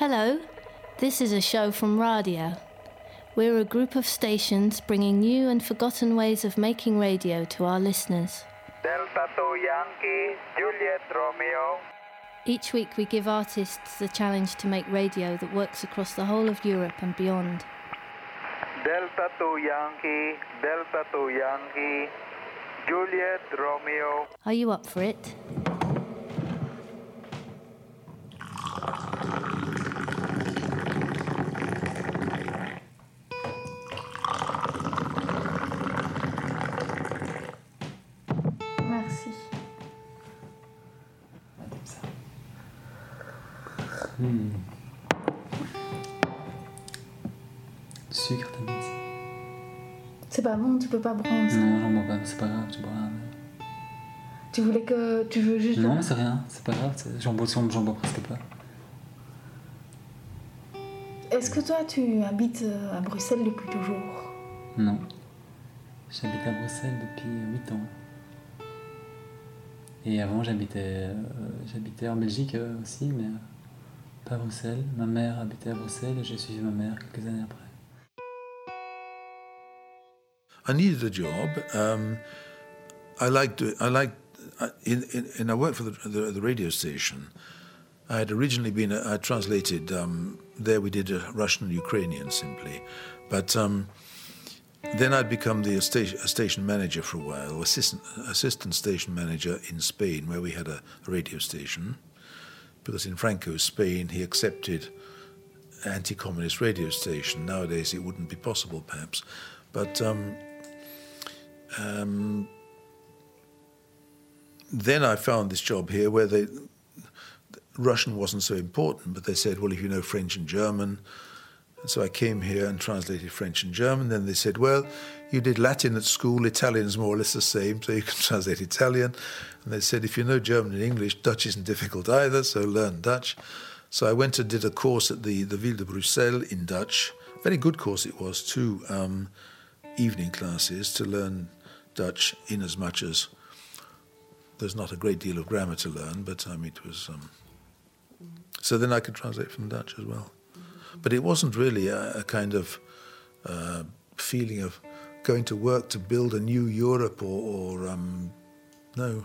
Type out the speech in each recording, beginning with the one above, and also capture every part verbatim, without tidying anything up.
Hello, this is a show from Radio. We're a group of stations bringing new and forgotten ways of making radio to our listeners. Delta two Yankee, Juliet Romeo. Each week we give artists the challenge to make radio that works across the whole of Europe and beyond. Delta two Yankee, Delta two Yankee, Juliet Romeo. Are you up for it? Merci. Hmm. Sucre, t'as mis. C'est pas bon, tu peux pas prendre ça. Non, j'en bois pas, mais c'est pas grave, tu bois rien. Tu voulais que... Tu veux juste... Non, c'est rien, c'est pas grave, c'est... J'en bois, j'en bois presque pas. Est-ce que toi, tu habites à Bruxelles depuis toujours? Non. J'habite à Bruxelles depuis huit ans. Et avant, j'habitais, euh, j'habitais en Belgique euh, aussi, mais euh, pas à Bruxelles. Ma mère habitait à Bruxelles et j'ai suivi ma mère quelques années après. I needed a job. Um, I liked. I liked. In, in, in I worked for the, the, the radio station. I had originally been. I translated. Um, there we did a Russian and Ukrainian simply, but um, then I'd become the station, a station manager for a while, assistant assistant station manager in Spain, where we had a, a radio station. Because in Franco's Spain, he accepted anti-communist radio station. Nowadays, it wouldn't be possible, perhaps, but. Um, Um, then I found this job here where they, Russian wasn't so important, but they said, well, if you know French and German. And so I came here and translated French and German. Then they said, well, you did Latin at school, Italian is more or less the same, so you can translate Italian. And they said, if you know German and English, Dutch isn't difficult either, so learn Dutch. So I went and did a course at the, the Ville de Bruxelles in Dutch. Very good course it was, two um, evening classes to learn Dutch, in as much as there's not a great deal of grammar to learn, but I mean it was. Um, so then I could translate from Dutch as well, but it wasn't really a, a kind of uh, feeling of going to work to build a new Europe or, or um, no.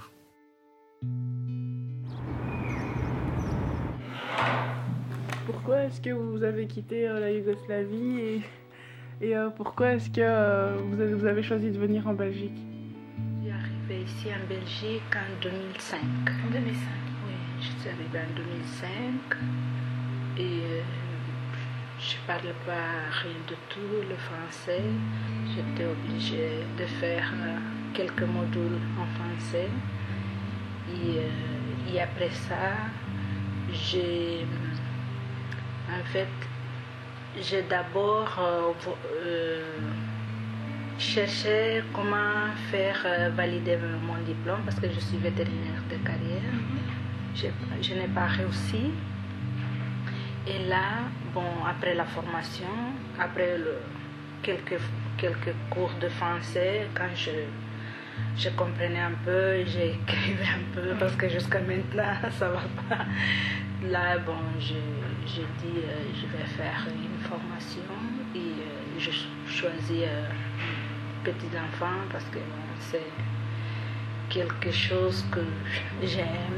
Pourquoi est-ce que vous avez quitté euh, la Yougoslavie et... Et euh, pourquoi est-ce que euh, vous, avez, vous avez choisi de venir en Belgique? Je suis arrivée ici en Belgique en deux mille cinq. En deux mille cinq? Oui, je suis arrivée en deux mille cinq et euh, je ne parle pas rien du tout le français. J'étais obligée de faire euh, quelques modules en français. Et, euh, et après ça, j'ai en fait j'ai d'abord euh, euh, cherché comment faire euh, valider mon diplôme parce que je suis vétérinaire de carrière. Je, je n'ai pas réussi. Et là, bon, après la formation, après le, quelques, quelques cours de français, quand je, je comprenais un peu, j'écrivais un peu parce que jusqu'à maintenant, ça va pas. Là, bon, je, je dis, euh, je vais faire une formation et euh, je choisis euh, petit enfant parce que bon, c'est quelque chose que j'aime.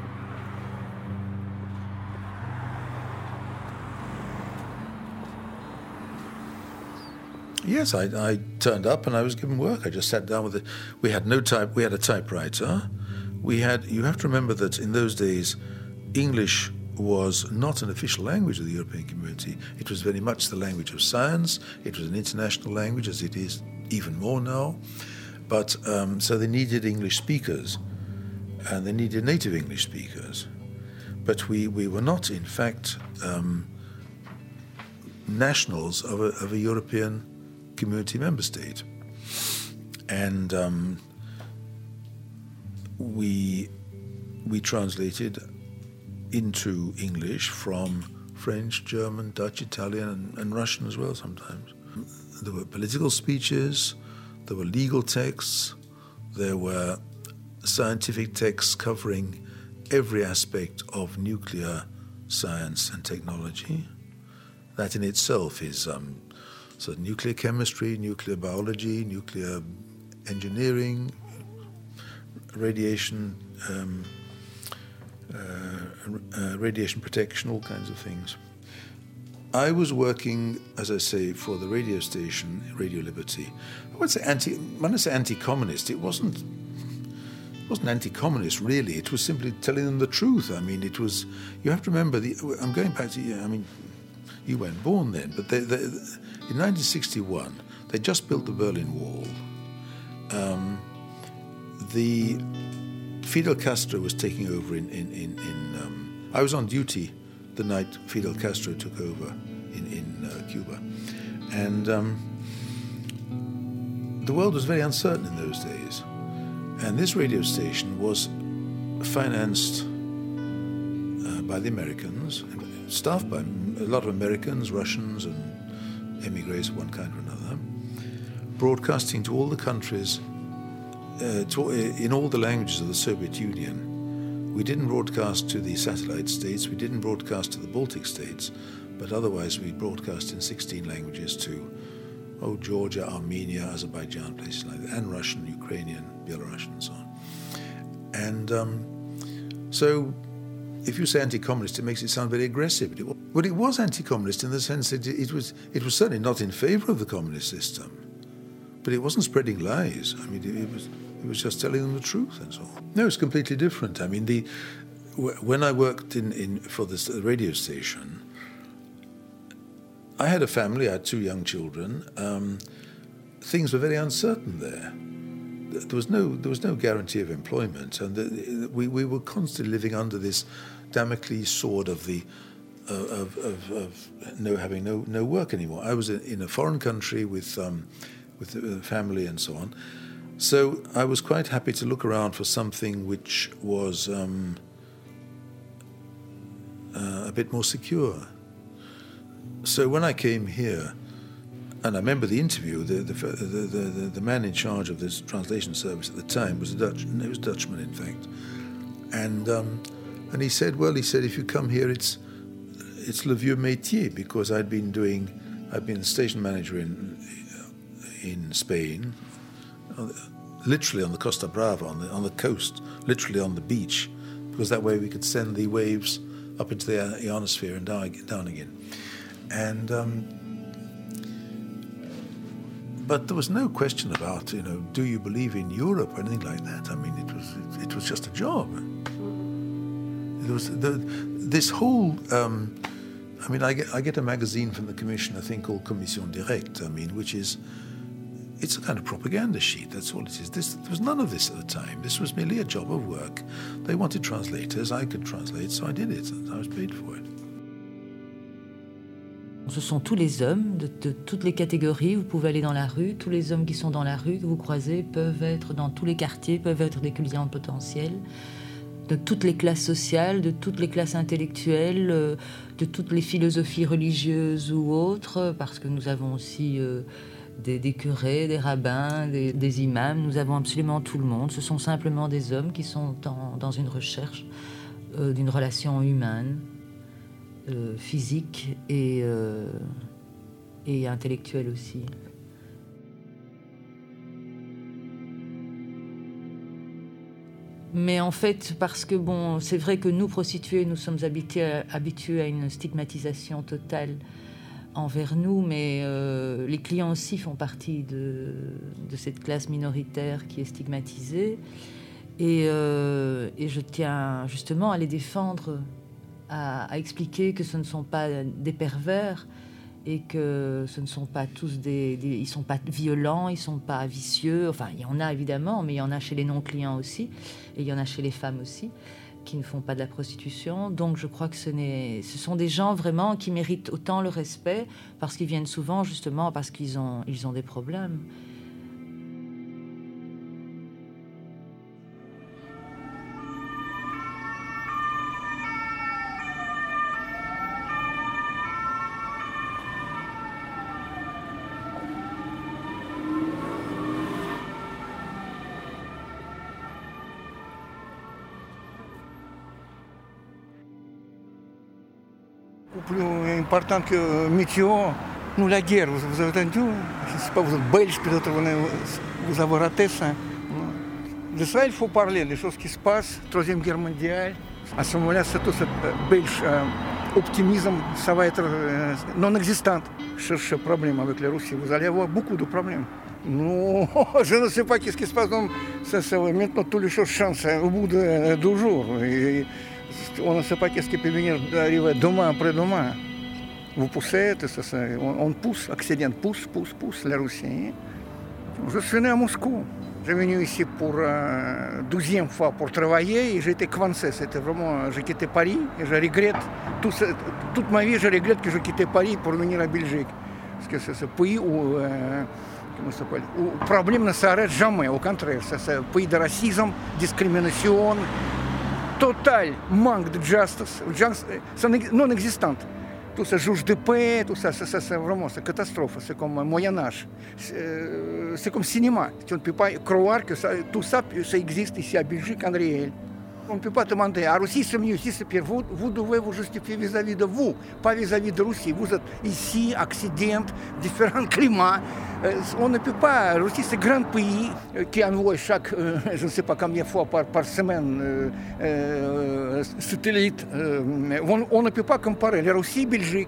Yes, I, I turned up and I was given work. I just sat down with it. We had no type. We had a typewriter. We had. You have to remember that in those days, English was not an official language of the European Community. It was very much the language of science. It was an international language, as it is even more now. But um, so they needed English speakers, and they needed native English speakers. But we, we were not, in fact, um, nationals of a, of a European Community member state. And um, we we translated into English from French, German, Dutch, Italian, and, and Russian as well sometimes. There were political speeches, there were legal texts, there were scientific texts covering every aspect of nuclear science and technology. That in itself is um, so nuclear chemistry, nuclear biology, nuclear engineering, radiation, um, uh, uh, radiation protection, all kinds of things. I was working, as I say, for the radio station, Radio Liberty. I would say anti. When I say anti-communist, it wasn't. It wasn't anti-communist really. It was simply telling them the truth. I mean, it was. You have to remember. The, I'm going back to. I mean, you weren't born then, but they, they, in nineteen sixty-one, they just built the Berlin Wall. Um, the Fidel Castro was taking over in in in. in um, I was on duty the night Fidel Castro took over in, in uh, Cuba. And um, the world was very uncertain in those days. And this radio station was financed uh, by the Americans, staffed by a lot of Americans, Russians, and emigres of one kind or another, broadcasting to all the countries, uh, to, in all the languages of the Soviet Union. We didn't broadcast to the satellite states, we didn't broadcast to the Baltic states, but otherwise we broadcast in sixteen languages to oh, Georgia, Armenia, Azerbaijan, places like that, and Russian, Ukrainian, Belarusian, and so on. And um, so if you say anti-communist, it makes it sound very aggressive. But it, but it was anti-communist in the sense that it was, it was certainly not in favor of the communist system, but it wasn't spreading lies. I mean, it, it was... It was just telling them the truth and so on. No, it's completely different. I mean, the when I worked in, in for this radio station, I had a family. I had two young children. Um, things were very uncertain there. There was no there was no guarantee of employment, and the, we we were constantly living under this Damocles sword of the uh, of, of, of no having no no work anymore. I was in a foreign country with um, with a family and so on. So I was quite happy to look around for something which was um, uh, a bit more secure. So when I came here, and I remember the interview, the the, the the the man in charge of this translation service at the time was a Dutch, he was a Dutchman in fact, and um, and he said, well, he said, if you come here, it's it's le vieux métier, because I'd been doing, I'd been the station manager in in Spain. Literally on the Costa Brava, on the on the coast, literally on the beach, because that way we could send the waves up into the ionosphere and down, down again. And um, but there was no question about, you know, do you believe in Europe or anything like that. I mean, it was it, it was just a job. It was the, this whole. Um, I mean, I get I get a magazine from the Commission, I think, called Commission Directe. I mean, which is. It's a kind of propaganda sheet, that's all it is. This, there was none of this at the time. This was merely a job of work. They wanted translators, I could translate, so I did it, and I was paid for it. Ce sont tous les hommes de, de toutes les catégories. Vous pouvez aller dans la rue, tous les hommes qui sont dans la rue, que vous croisez, peuvent être dans tous les quartiers, peuvent être des clients potentiels, de toutes les classes sociales, de toutes les classes intellectuelles, de toutes les philosophies religieuses ou autres, parce que nous avons aussi... Euh, Des, des curés, des rabbins, des, des imams, nous avons absolument tout le monde. Ce sont simplement des hommes qui sont en, dans une recherche euh, d'une relation humaine, euh, physique et, euh, et intellectuelle aussi. Mais en fait, parce que bon, c'est vrai que nous, prostituées, nous sommes habitués à, habitués à une stigmatisation totale envers nous, mais euh, les clients aussi font partie de, de cette classe minoritaire qui est stigmatisée. Et, euh, et je tiens justement à les défendre, à, à expliquer que ce ne sont pas des pervers et que ce ne sont pas tous des... des ils ne sont pas violents, ils ne sont pas vicieux. Enfin, il y en a évidemment, mais il y en a chez les non-clients aussi, et il y en a chez les femmes aussi, qui ne font pas de la prostitution. Donc je crois que ce, n'est, ce sont des gens vraiment qui méritent autant le respect, parce qu'ils viennent souvent justement parce qu'ils ont, ils ont des problèmes. plus important que météo. Nous, la guerre, vous, vous avez entendu? Je ne sais pas, vous êtes belge, peut-être vous, vous avez raté ça. De ça, il faut parler, les choses qui se passent, Troisième Guerre mondiale. À ce moment-là, c'est tout ce belge euh, optimisme, ça va être euh, non existant. Cherchez problème avec la Russie, vous allez avoir beaucoup de problèmes. Non, je ne sais pas qu'est-ce qui se passe. Donc, ça, ça, maintenant, toutes les choses changent au bout de deux jours. Et on ne sait pas qu'est-ce qui peut venir arriver demain, après-demain. Vous poussez, ça, ça, on, on pousse, Occident pousse, pousse, pousse la Russie. Je suis né à Moscou. Je suis venu ici pour la euh, douzième fois pour travailler et j'étais coincé. C'était vraiment, j'ai quitté Paris et je regrette, tout ce, toute ma vie, je regrette que j'ai quitté Paris pour venir à Belgique. Parce que c'est ce pays où, euh, comment ça s'appelle, où le problème ne s'arrête jamais, au contraire. C'est un pays de racisme, discrimination, total manque de justice, c'est non existant. Tout ça, juge de paix, tout ça, ça, ça c'est vraiment c'est catastrophe. C'est comme un Moyen-Âge. C'est comme cinéma. Tu ne peux pas croire que ça, tout ça, ça existe ici à Belgique en réel. On ne peut pas demander à Russie c'est mieux, ici c'est pire. Vous, vous devez vous justifier vis-à-vis de vous, pas vis-à-vis de Russie. Vous êtes ici, Occident, différents climats. On ne peut pas. La Russie, c'est un grand pays qui envoie chaque, euh, je ne sais pas combien de fois par, par semaine, euh, euh, satellite. Euh, on, on ne peut pas comparer la Russie et la Belgique.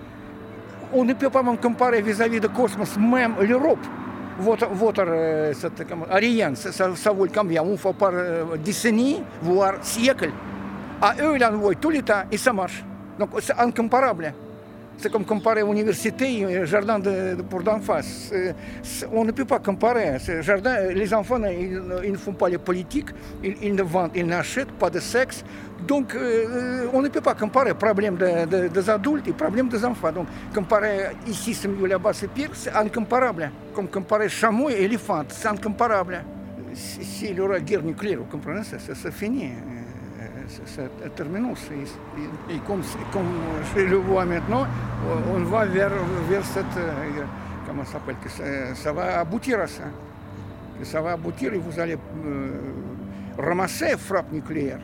On ne peut pas même comparer vis-à-vis de Cosmos, même l'Europe. Votre, votre euh, Ariane, ça, ça, ça vaut combien? Une fois par euh, décennie, voire siècle. À eux, ils envoient tout le temps et ça marche. Donc c'est incomparable. C'est comme comparer université et jardin de, de, pour d'enfants. On ne peut pas comparer. Jardin, les enfants, ils, ils ne font pas les politiques, ils, ils ne vendent, ils n'achètent pas de sexe. Donc, euh, on ne peut pas comparer le problème de, de, des adultes et le problème des enfants. Donc, comparer ici, c'est mieux, là-bas, c'est pire, c'est incomparable. Comme comparer chameau et éléphant, c'est incomparable. S'il y aura guerre nucléaire, vous comprenez, c'est fini. C'est terminé. Et comme, comme je le vois maintenant, on va vers, vers cette... Comment ça s'appelle? Que ça, ça va aboutir à ça. Que ça va aboutir et vous allez euh, ramasser frappe nucléaire.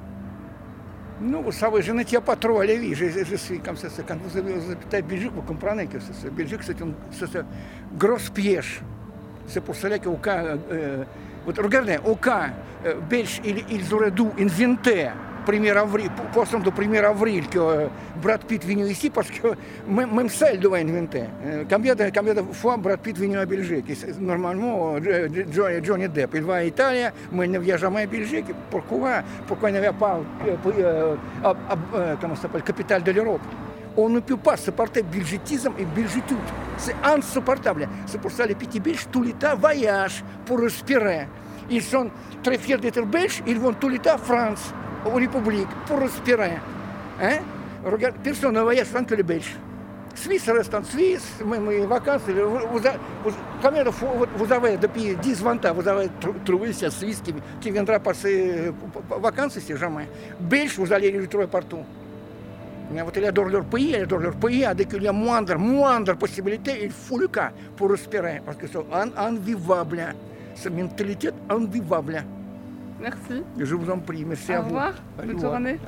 Non, vous savez, je ne tiens pas trop à la vie. Je, je, je suis comme ça. Quand vous habitez en Belgique, vous comprenez que la Belgique, c'est un, un gros piège. C'est pour cela qu'au cas... Euh, regardez, au cas euh, belge, ils, ils auraient dû inventer premier avril, poisson de premier avril que euh, Brad Pitt est venu ici parce que même, même ça, il devait inventer. Euh, combien, de, combien de fois Brad Pitt est venu à Belgique? Normalement, euh, Johnny Depp, il va à Italie, mais il ne vient jamais à Belgique. Pourquoi? Pourquoi il n'y avait pas euh, euh, euh, euh, comment ça s'appelle, capitale de l'Europe? On ne peut pas supporter belgitisme et belgitude. C'est insupportable. C'est pour ça que les petits Belges, tout le temps, voyagent pour respirer. Ils sont très fiers d'être Belges, ils vont tout le temps en France, aux Républiques, pour respirer. Hein? Regarde, personne ne voyage tant que les Belges. Suisse reste en Suisse, même les vacances. Vous, vous, vous, combien de fois vous avez, depuis dix vingt ans, vous avez trouvé cette Suisse qui, qui viendra passer vacances ici? Jamais. Belges, vous allez les trouver partout. Ils adorent leur pays, ils adorent leur pays. Dès qu'il y a moindre, moindre possibilité, il faut le cas pour respirer, parce que c'est invivable. C'est une mentalité invivable. Merci. Je vous en prie, merci à vous. Au revoir. Bonne journée.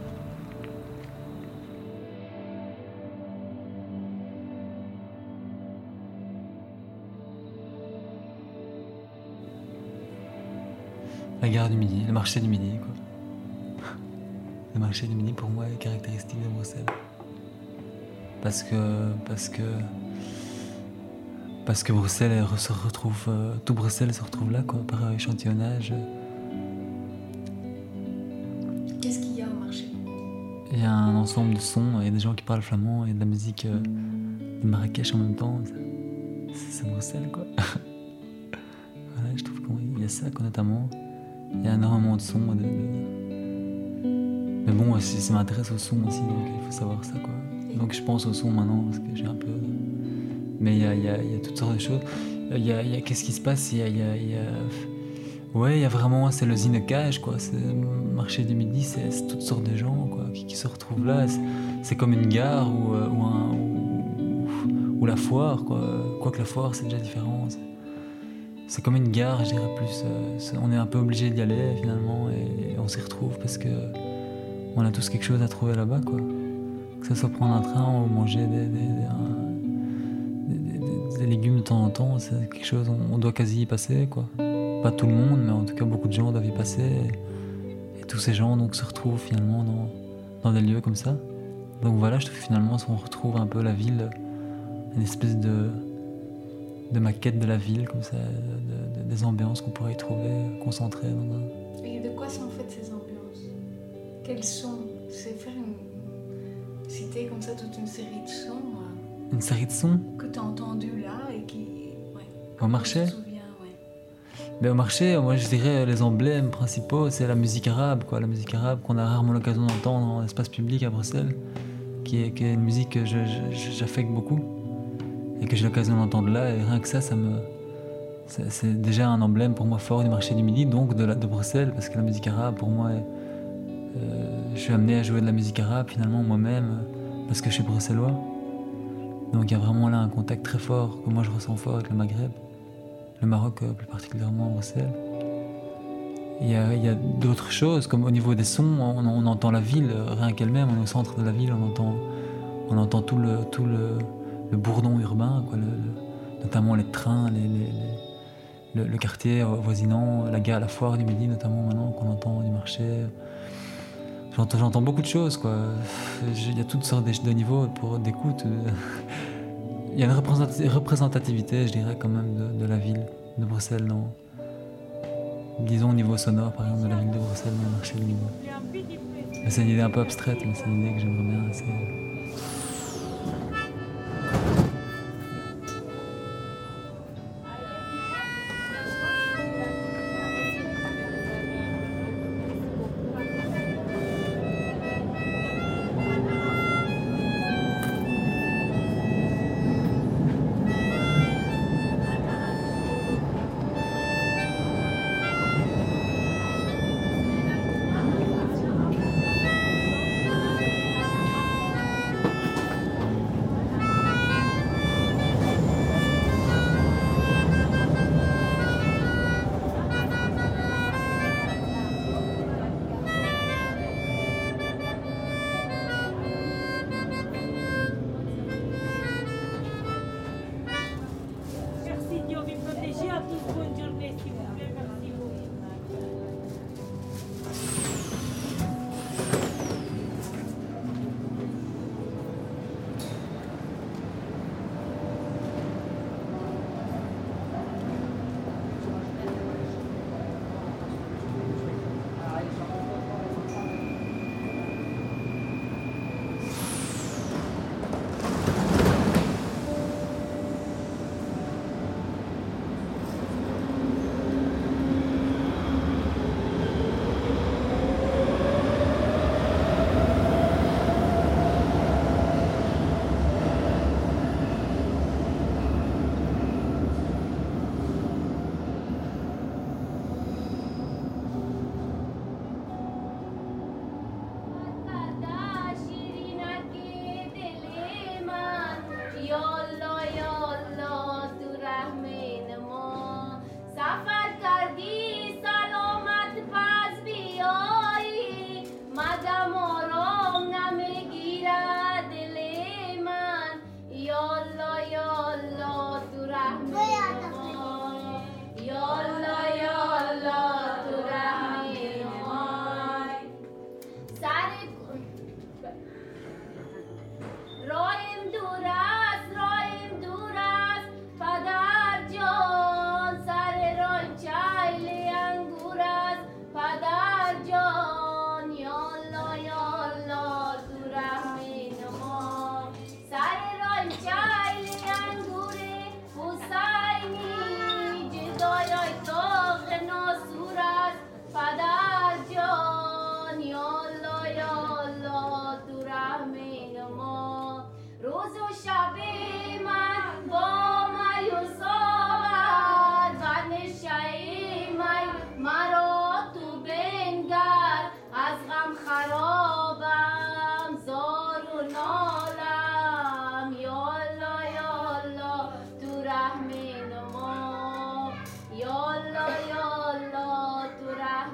La gare du Midi, le marché du Midi, quoi. Le marché du Midi, pour moi, est caractéristique de Bruxelles. Parce que, parce que, parce que Bruxelles elle se retrouve, euh, tout Bruxelles se retrouve là, quoi, par échantillonnage. Qu'est-ce qu'il y a au marché? Il y a un ensemble de sons, il y a des gens qui parlent flamand, il y a de la musique euh, de Marrakech en même temps. C'est Bruxelles, quoi. Voilà, je trouve qu'il y a ça, quoi, notamment. Il y a énormément de sons, de, de... Mais bon, ça m'intéresse au son aussi, donc il faut savoir ça, quoi. Donc je pense au son maintenant, parce que j'ai un peu... Mais il y a, il y a, il y a toutes sortes de choses. Il y a, il y a qu'est-ce qui se passe? Il y a... Il y a, il y a... Ouais, il y a vraiment... C'est le Zinecage, quoi. C'est le marché du Midi, c'est, c'est toutes sortes de gens, quoi, qui, qui se retrouvent là. C'est, c'est comme une gare ou, ou, un, ou, ou la foire, quoi. Quoique la foire, c'est déjà différent. C'est, c'est comme une gare, je dirais plus. C'est, on est un peu obligé d'y aller, finalement, et on s'y retrouve parce que... On a tous quelque chose à trouver là-bas, quoi. Que que ce soit prendre un train ou manger des, des, des, des, des, des légumes de temps en temps, c'est quelque chose, on, on doit quasi y passer, quoi. Pas tout le monde, mais en tout cas beaucoup de gens doivent y passer. Et, et tous ces gens donc, se retrouvent finalement dans, dans des lieux comme ça. Donc voilà, je trouve que finalement on retrouve un peu la ville, une espèce de, de maquette de la ville, comme ça, de, de, des ambiances qu'on pourrait y trouver concentrées dans un... Et de quoi sont faites ces ambiances? Quels sons? C'est faire une... citer comme ça toute une série de sons. Euh, une série de sons que tu as entendu là et qui... Ouais. Au marché? Je me souviens, ouais. Mais au marché, moi je dirais les emblèmes principaux, c'est la musique arabe, quoi, la musique arabe qu'on a rarement l'occasion d'entendre dans l'espace public à Bruxelles, qui est, qui est une musique que je, je, j'affecte beaucoup et que j'ai l'occasion d'entendre là, et rien que ça, ça me, c'est, c'est déjà un emblème pour moi fort du marché du Midi, donc de, la, de Bruxelles, parce que la musique arabe pour moi, est, euh, je suis amené à jouer de la musique arabe finalement moi-même parce que je suis bruxellois, donc il y a vraiment là un contact très fort que moi je ressens fort avec le Maghreb. Le Maroc plus particulièrement à Bruxelles. Il y a, il y a d'autres choses, comme au niveau des sons, on, on entend la ville, rien qu'elle-même, on est au centre de la ville, on entend, on entend tout le, tout le, le bourdon urbain, quoi, le, le, notamment les trains, les, les, les, le, le quartier avoisinant, la gare, la foire du Midi notamment maintenant qu'on entend du marché. J'entends, j'entends beaucoup de choses, quoi. Il y a toutes sortes de, de niveaux pour, d'écoute. Il y a une représentativité, je dirais, quand même, de, de la ville de Bruxelles, dans, disons au niveau sonore, par exemple, de la ville de Bruxelles dans le marché du Midi. Mais c'est une idée un peu abstraite, mais c'est une idée que j'aimerais bien assez.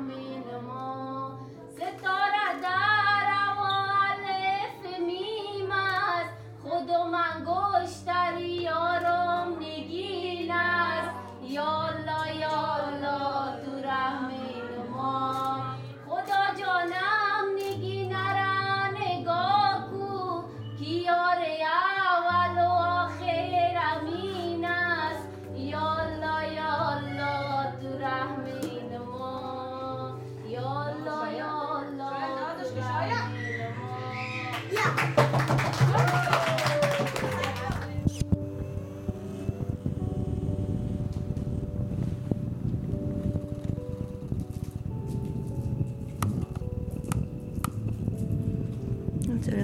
ستاره در و الف میم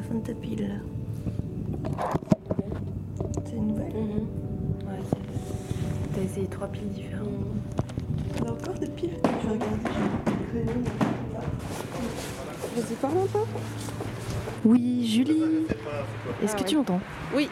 Fontapille. C'est une nouvelle. Mm-hmm. Ouais, c'est... T'as essayé trois piles différentes. Mm-hmm. Il y a encore des piles. Je vais regarder. Vas-y, parle un peu. Oui, Julie. Est-ce ah, que ouais. tu entends? Oui.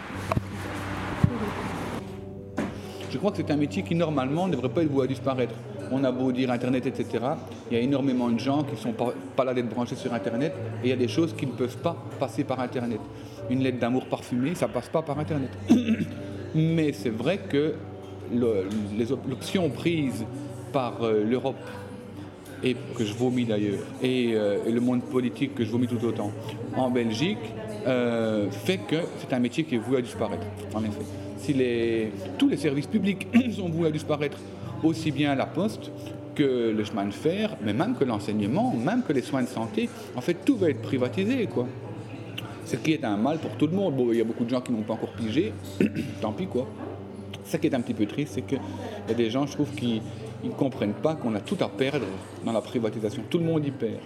Je crois que c'est un métier qui, normalement, ne devrait pas être voué à disparaître. On a beau dire Internet, et cetera. Il y a énormément de gens qui ne sont pas, pas là d'être branchés sur Internet. Et il y a des choses qui ne peuvent pas passer par Internet. Une lettre d'amour parfumée, ça ne passe pas par Internet. Mais c'est vrai que le, les op- l'option prise par euh, l'Europe, et que je vomis d'ailleurs, et, euh, et le monde politique que je vomis tout autant, en Belgique, euh, fait que c'est un métier qui est voué à disparaître, en effet. Si les, tous les services publics sont voués à disparaître, aussi bien la poste que le chemin de fer, mais même que l'enseignement, même que les soins de santé, en fait tout va être privatisé, quoi. Ce qui est un mal pour tout le monde. Bon, il y a beaucoup de gens qui n'ont pas encore pigé, tant pis quoi. Ce qui est un petit peu triste, c'est qu'il y a des gens, je trouve, qui ne comprennent pas qu'on a tout à perdre dans la privatisation. Tout le monde y perd.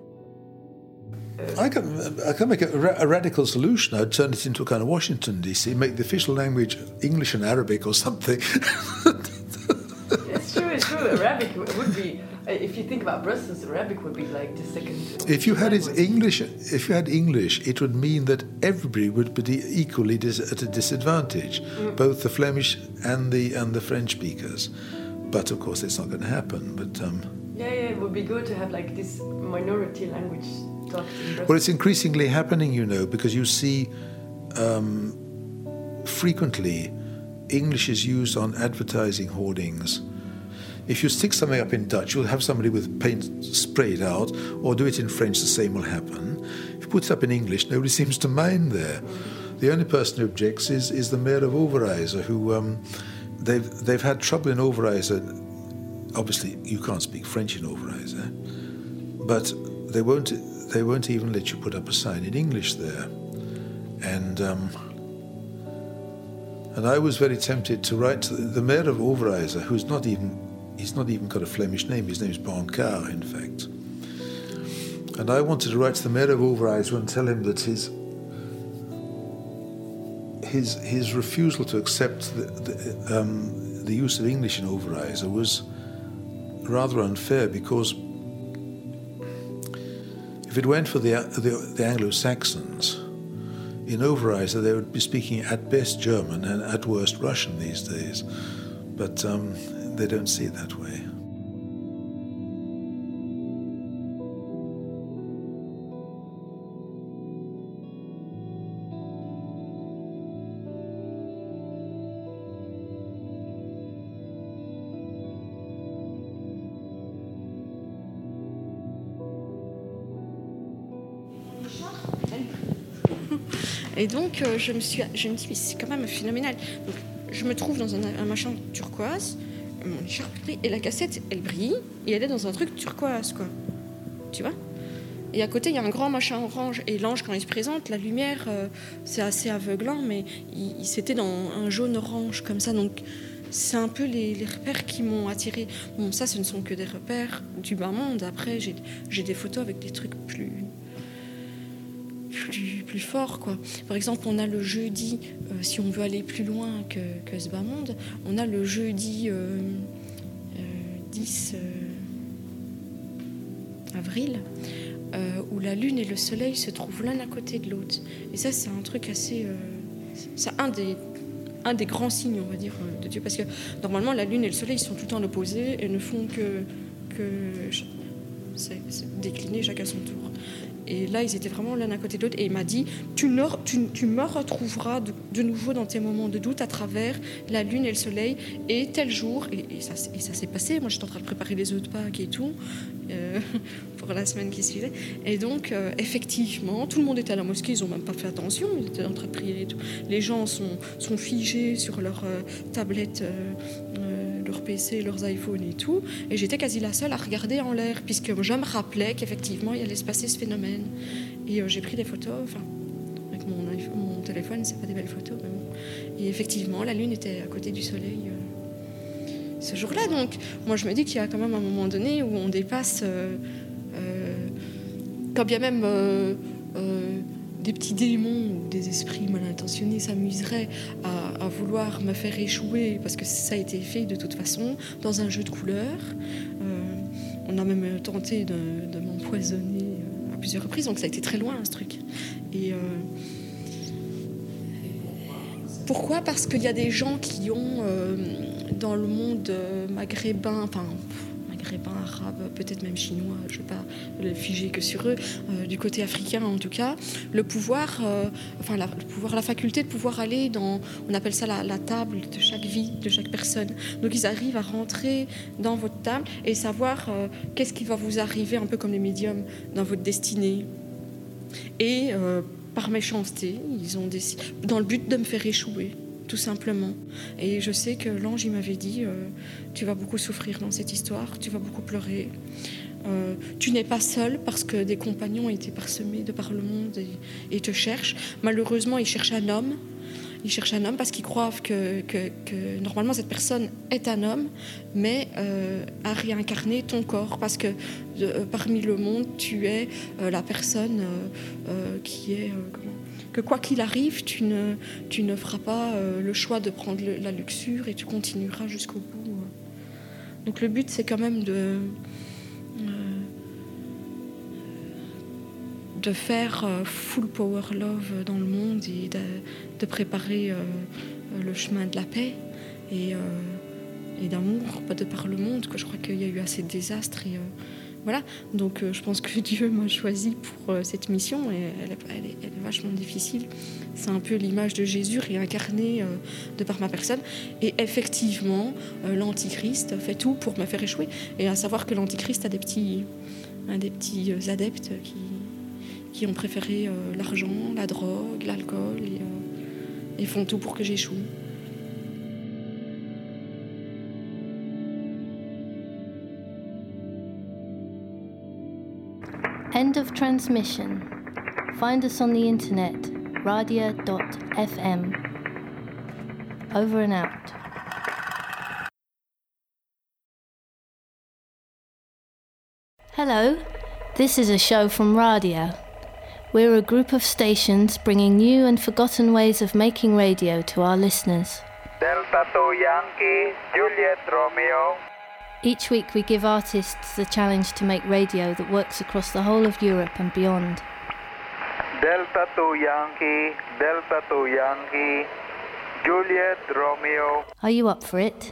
I can, I can make a, a radical solution. I'd turn it into a kind of Washington, D C, make the official language English and Arabic or something. It's true, it's true. Arabic would be, if you think about Brussels, Arabic would be like the second. If you had it English, if you had English, it would mean that everybody would be equally dis- at a disadvantage, mm. both the Flemish and the and the French speakers. But of course, it's not going to happen. But um, yeah, yeah, it would be good to have like this minority language. Well, it's increasingly happening, you know, because you see um, frequently English is used on advertising hoardings. If you stick something up in Dutch, you'll have somebody with paint sprayed out, or do it in French, the same will happen. If you put it up in English, nobody seems to mind there. The only person who objects is, is the mayor of Overijse, who um, they've they've had trouble in Overijse. Obviously, you can't speak French in Overijse, but they won't. They won't even let you put up a sign in English there. And um, and I was very tempted to write to the, the mayor of Overijse, who's not even, he's not even got a Flemish name, his name is Bankar, in fact. And I wanted to write to the mayor of Overijse and tell him that his his his refusal to accept the, the, um, the use of English in Overijse was rather unfair, because if it went for the, the, the Anglo-Saxons, in Overijse they would be speaking at best German and at worst Russian these days. But um, they don't see it that way. Et donc, euh, je me suis, je me dis, mais c'est quand même phénoménal. Donc, je me trouve dans un, un machin turquoise, mon écharpe brille, et la cassette, elle brille, et elle est dans un truc turquoise, quoi. Tu vois ? Et à côté, il y a un grand machin orange, et l'ange, quand il se présente, la lumière, euh, c'est assez aveuglant, mais il, il, c'était dans un jaune-orange, comme ça, donc... C'est un peu les, les repères qui m'ont attirée. Bon, ça, ce ne sont que des repères du bas monde. Après, j'ai, j'ai des photos avec des trucs plus... Plus, plus fort, quoi. Par exemple, on a le jeudi, euh, si on veut aller plus loin que, que ce bas monde, on a le jeudi euh, euh, dix avril, euh, où la lune et le soleil se trouvent l'un à côté de l'autre. Et ça, c'est un truc assez... Euh, c'est un des, un des grands signes, on va dire, de Dieu. Parce que normalement, la lune et le soleil sont tout le temps opposés et ne font que, que c'est, c'est décliner chacun son tour. Et là, ils étaient vraiment l'un à côté de l'autre. Et il m'a dit, tu, ne, tu, tu me retrouveras de, de nouveau dans tes moments de doute à travers la lune et le soleil. Et tel jour, et, et, ça, et ça s'est passé. Moi, j'étais en train de préparer les œufs de Pâques et tout, euh, pour la semaine qui suivait. Et donc, euh, effectivement, tout le monde était à la mosquée. Ils n'ont même pas fait attention. Ils étaient en train de prier et tout. Les gens sont, sont figés sur leur euh, tablette, euh, euh, leur P C, leurs iPhones et tout. Et j'étais quasi la seule à regarder en l'air, puisque je me rappelais qu'effectivement, il allait se passer ce phénomène. Et euh, j'ai pris des photos, enfin, avec mon, iPhone, mon téléphone, c'est pas des belles photos, mais bon. Et effectivement, la lune était à côté du soleil euh, ce jour-là. Donc, moi, je me dis qu'il y a quand même un moment donné où on dépasse, euh, euh, quand bien même euh, euh, des petits démons ou des esprits mal intentionnés s'amuseraient à, à vouloir me faire échouer, parce que ça a été fait de toute façon, dans un jeu de couleurs. Euh, on a même tenté de, de m'empoisonner euh, à plusieurs reprises, donc ça a été très loin ce truc. Et euh, pourquoi ? Parce qu'il y a des gens qui ont, euh, dans le monde maghrébin, enfin... maghrébin, arabe, peut-être même chinois, je ne vais pas le figer que sur eux, euh, du côté africain en tout cas, le pouvoir, euh, enfin la, le pouvoir, la faculté de pouvoir aller dans, on appelle ça la, la table de chaque vie, de chaque personne. Donc ils arrivent à rentrer dans votre table et savoir euh, qu'est-ce qui va vous arriver, un peu comme les médiums, dans votre destinée. Et euh, par méchanceté, ils ont décidé, dans le but de me faire échouer. Tout simplement. Et je sais que l'ange, il m'avait dit euh, tu vas beaucoup souffrir dans cette histoire, tu vas beaucoup pleurer. Euh, tu n'es pas seul parce que des compagnons ont été parsemés de par le monde et, et te cherchent. Malheureusement, ils cherchent un homme. Ils cherchent un homme parce qu'ils croient que, que, que normalement cette personne est un homme, mais euh, a réincarné ton corps parce que euh, parmi le monde, tu es euh, la personne euh, euh, qui est... Euh, comment que quoi qu'il arrive, tu ne, tu ne feras pas euh, le choix de prendre le, la luxure et tu continueras jusqu'au bout. Donc le but, c'est quand même de, euh, de faire euh, full power love dans le monde et de, de préparer euh, le chemin de la paix et, euh, et d'amour, pas de par le monde, que je crois qu'il y a eu assez de désastres. Et, euh, Voilà, donc euh, je pense que Dieu m'a choisi pour euh, cette mission et elle est, elle, est, elle est vachement difficile. C'est un peu l'image de Jésus réincarné euh, de par ma personne. Et effectivement, euh, l'Antichrist fait tout pour me faire échouer. Et à savoir que l'Antichrist a des petits, a des petits euh, adeptes qui, qui ont préféré euh, l'argent, la drogue, l'alcool et, euh, et font tout pour que j'échoue. End of transmission. Find us on the internet, radia dot f m. Over and out. Hello, this is a show from Radia. We're a group of stations bringing new and forgotten ways of making radio to our listeners. Delta two Yankee, Juliet Romeo. Each week we give artists the challenge to make radio that works across the whole of Europe and beyond. Delta two Yankee, Delta two Yankee, Juliet Romeo. Are you up for it?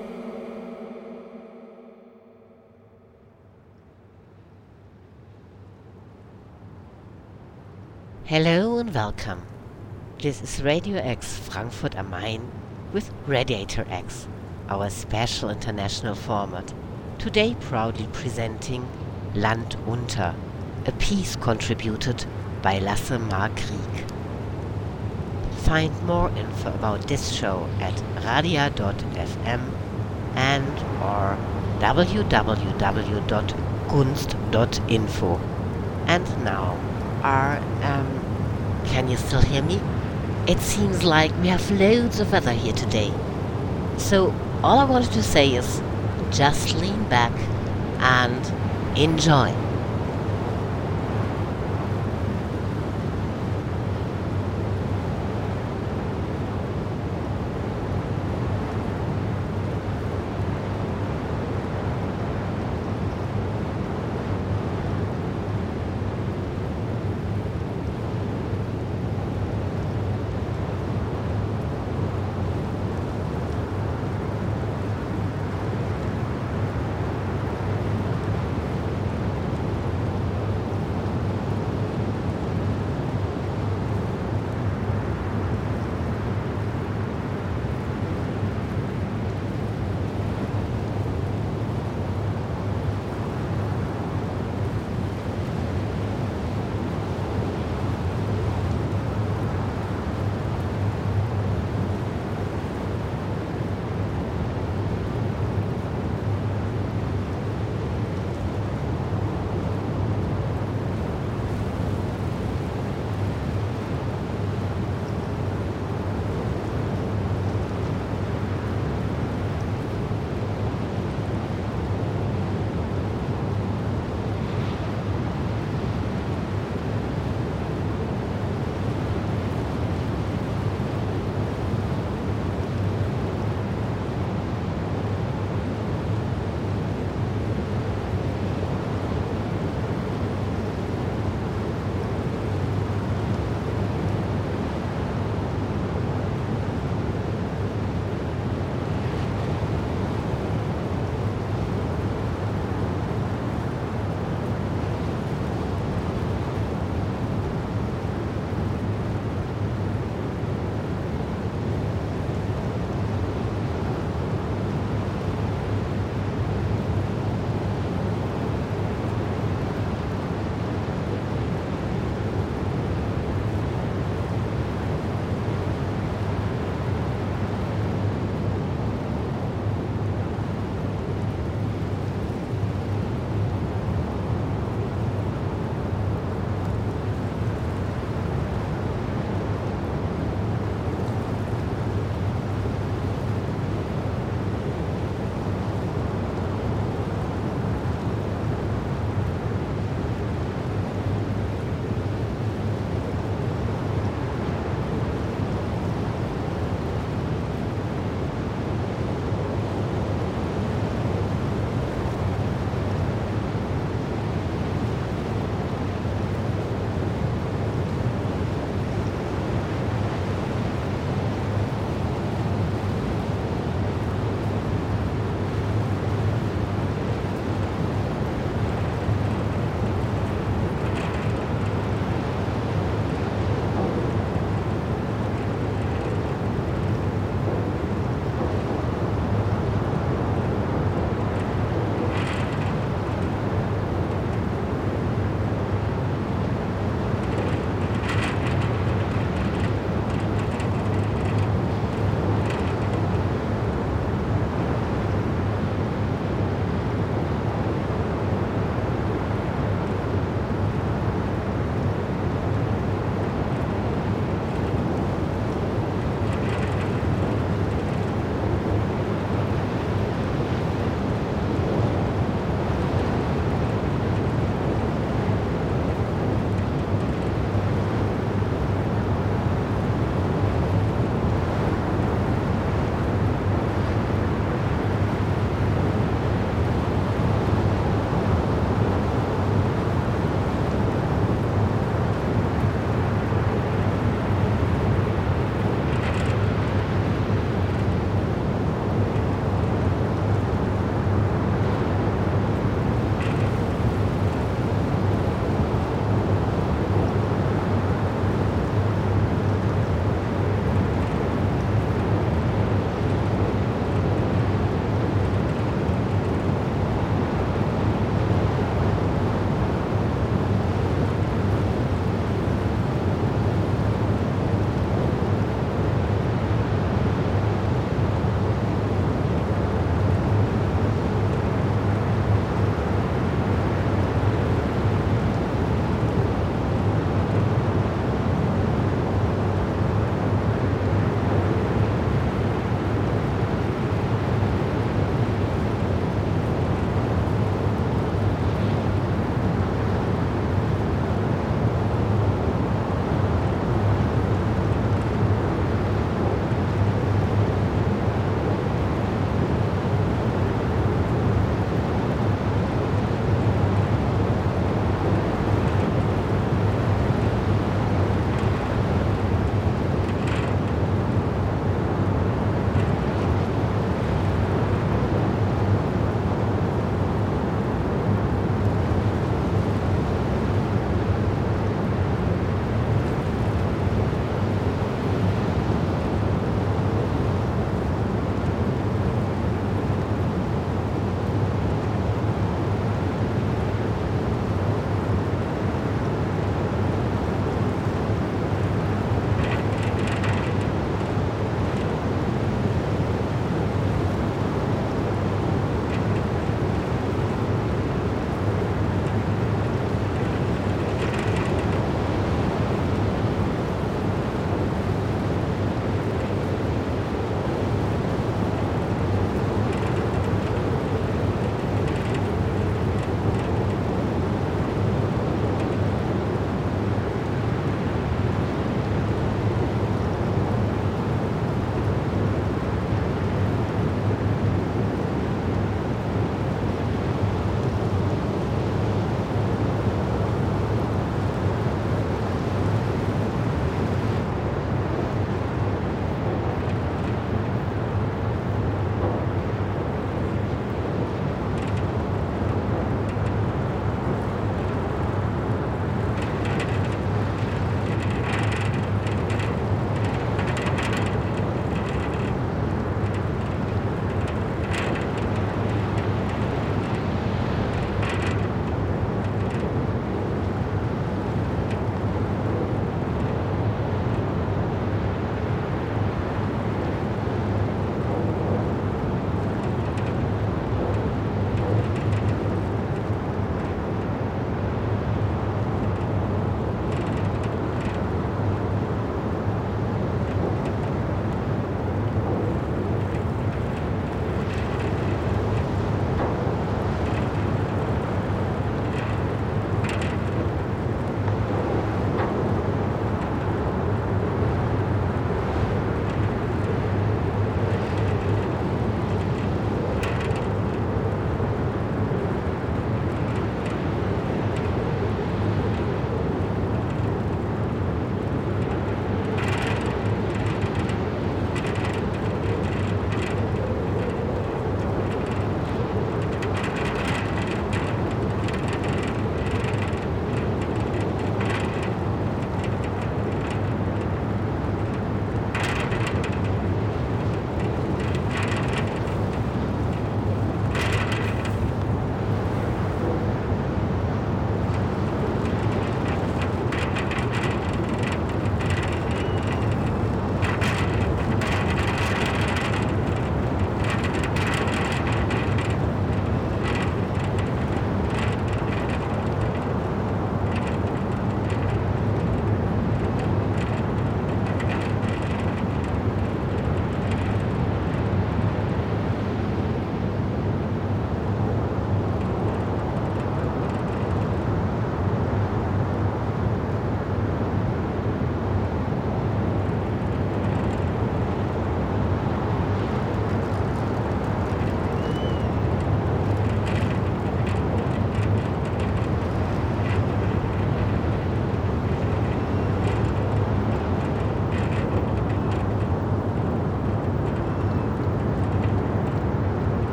Hello and welcome. This is Radio X Frankfurt am Main with Radiator X, our special international format, today proudly presenting Land unter, a piece contributed by Lasse Markrieg. Find more info about this show at radia dot f m and or w w w dot gunst dot info. And now, are, um, can you still hear me? It seems like we have loads of weather here today. So, all I wanted to say is, just lean back and enjoy.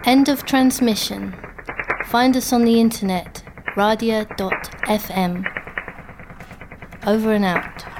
End of transmission. Find us on the internet, radia dot f m. Over and out.